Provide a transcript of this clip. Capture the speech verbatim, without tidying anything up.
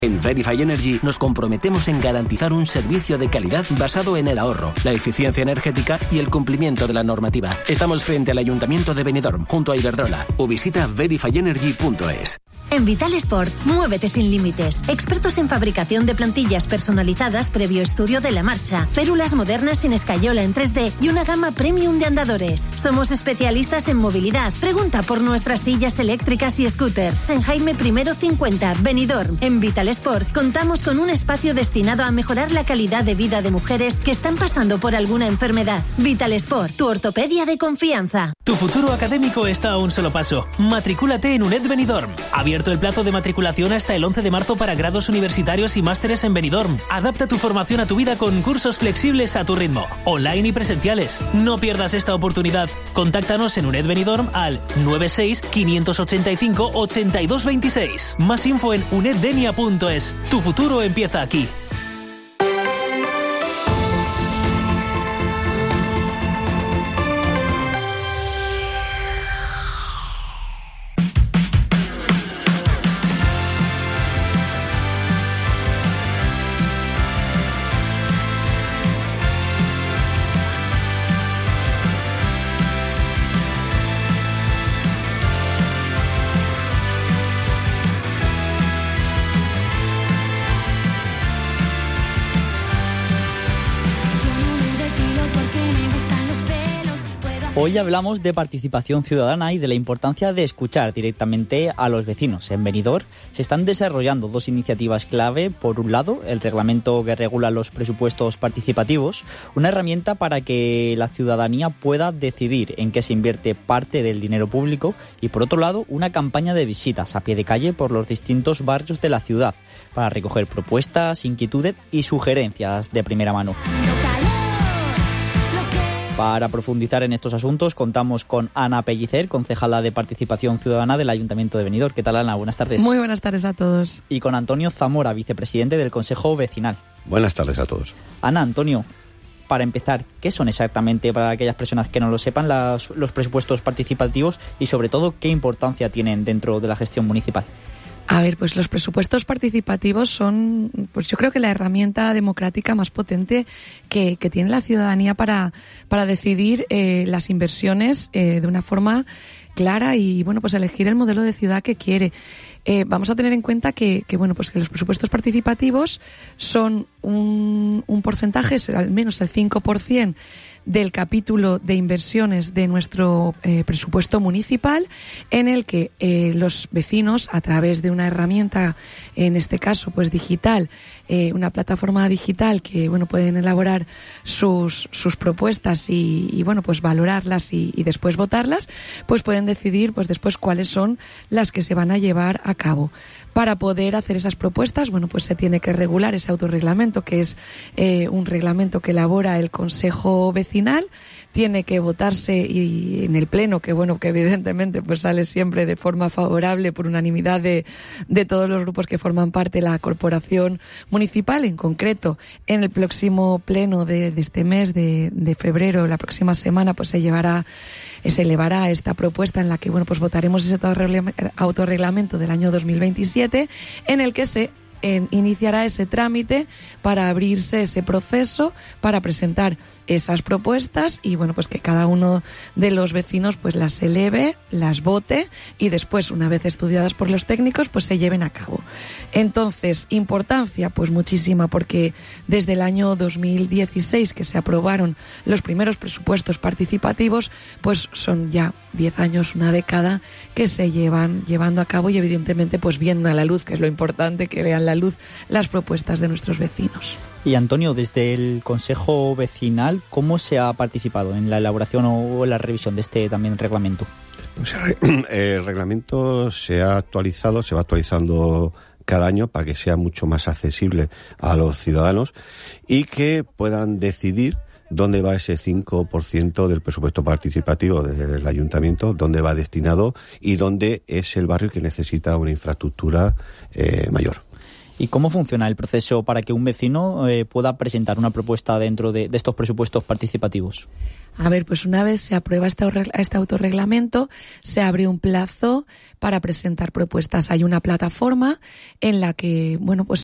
En Verify Energy nos comprometemos en garantizar un servicio de calidad basado en el ahorro, la eficiencia energética y el cumplimiento de la normativa. Estamos frente al Ayuntamiento de Benidorm, junto a Iberdrola, o visita verify energy punto es. En Vital Sport, muévete sin límites. Expertos en fabricación de plantillas personalizadas previo estudio de la marcha, férulas modernas sin escayola en tres D y una gama premium de andadores. Somos especialistas en movilidad. Pregunta por nuestras sillas eléctricas y scooters en Jaime I cincuenta, Benidorm. En Vital Sport contamos con un espacio destinado a mejorar la calidad de vida de mujeres que están pasando por alguna enfermedad. Vital Sport, tu ortopedia de confianza. Tu futuro académico está a un solo paso. Matricúlate en UNED Benidorm. Abierto el plazo de matriculación hasta el once de marzo para grados universitarios y másteres en Benidorm. Adapta tu formación a tu vida con cursos flexibles a tu ritmo, online y presenciales. No pierdas esta oportunidad. Contáctanos en UNED Benidorm al nueve seis, cinco ocho cinco, ocho dos dos seis. Más info en uneddenia punto es. Tu futuro empieza aquí. Hoy hablamos de participación ciudadana y de la importancia de escuchar directamente a los vecinos. En Benidorm se están desarrollando dos iniciativas clave. Por un lado, el reglamento que regula los presupuestos participativos, una herramienta para que la ciudadanía pueda decidir en qué se invierte parte del dinero público, y por otro lado, una campaña de visitas a pie de calle por los distintos barrios de la ciudad para recoger propuestas, inquietudes y sugerencias de primera mano. Para profundizar en estos asuntos contamos con Ana Pellicer, concejala de Participación Ciudadana del Ayuntamiento de Benidorm. ¿Qué tal, Ana? Buenas tardes. Muy buenas tardes a todos. Y con Antonio Zamora, vicepresidente del Consejo Vecinal. Buenas tardes a todos. Ana, Antonio, para empezar, ¿qué son exactamente, para aquellas personas que no lo sepan, las, los presupuestos participativos y, sobre todo, qué importancia tienen dentro de la gestión municipal? A ver, pues los presupuestos participativos son, pues yo creo que la herramienta democrática más potente que, que tiene la ciudadanía para, para decidir eh, las inversiones eh, de una forma clara y, bueno, pues elegir el modelo de ciudad que quiere. Eh, vamos a tener en cuenta que, que, bueno, pues que los presupuestos participativos son un, un porcentaje, al menos el cinco por ciento del capítulo de inversiones de nuestro eh, presupuesto municipal, en el que eh, los vecinos, a través de una herramienta, en este caso pues digital, eh, una plataforma digital que, bueno, pueden elaborar sus sus propuestas y, y bueno, pues valorarlas y, y después votarlas, pues pueden decidir pues después cuáles son las que se van a llevar a cabo. Para poder hacer esas propuestas, bueno, pues se tiene que regular ese autorreglamento, que es eh, un reglamento que elabora el Consejo Vecinal. Tiene que votarse y en el pleno, que bueno, que evidentemente pues sale siempre de forma favorable por unanimidad de, de todos los grupos que forman parte de la corporación municipal. En concreto, en el próximo pleno de, de este mes de, de febrero, la próxima semana, pues se llevará, se elevará esta propuesta en la que, bueno, pues votaremos ese autorreglamento del año dos mil veintisiete, en el que se En, iniciará ese trámite para abrirse ese proceso, para presentar esas propuestas y, bueno, pues que cada uno de los vecinos pues las eleve, las vote y después, una vez estudiadas por los técnicos, pues se lleven a cabo. Entonces, importancia pues muchísima, porque desde el año dos mil dieciséis, que se aprobaron los primeros presupuestos participativos, pues son ya diez años, una década que se llevan llevando a cabo y evidentemente pues viendo a la luz, que es lo importante, que vean la luz las propuestas de nuestros vecinos. Y Antonio, desde el Consejo Vecinal, ¿cómo se ha participado en la elaboración o la revisión de este también reglamento? Pues el reglamento se ha actualizado, se va actualizando cada año para que sea mucho más accesible a los ciudadanos y que puedan decidir dónde va ese cinco por ciento del presupuesto participativo del ayuntamiento, dónde va destinado y dónde es el barrio que necesita una infraestructura eh, mayor. ¿Y cómo funciona el proceso para que un vecino eh, pueda presentar una propuesta dentro de, de estos presupuestos participativos? A ver, pues una vez se aprueba este, este autorreglamento, se abre un plazo para presentar propuestas. Hay una plataforma en la que, bueno, pues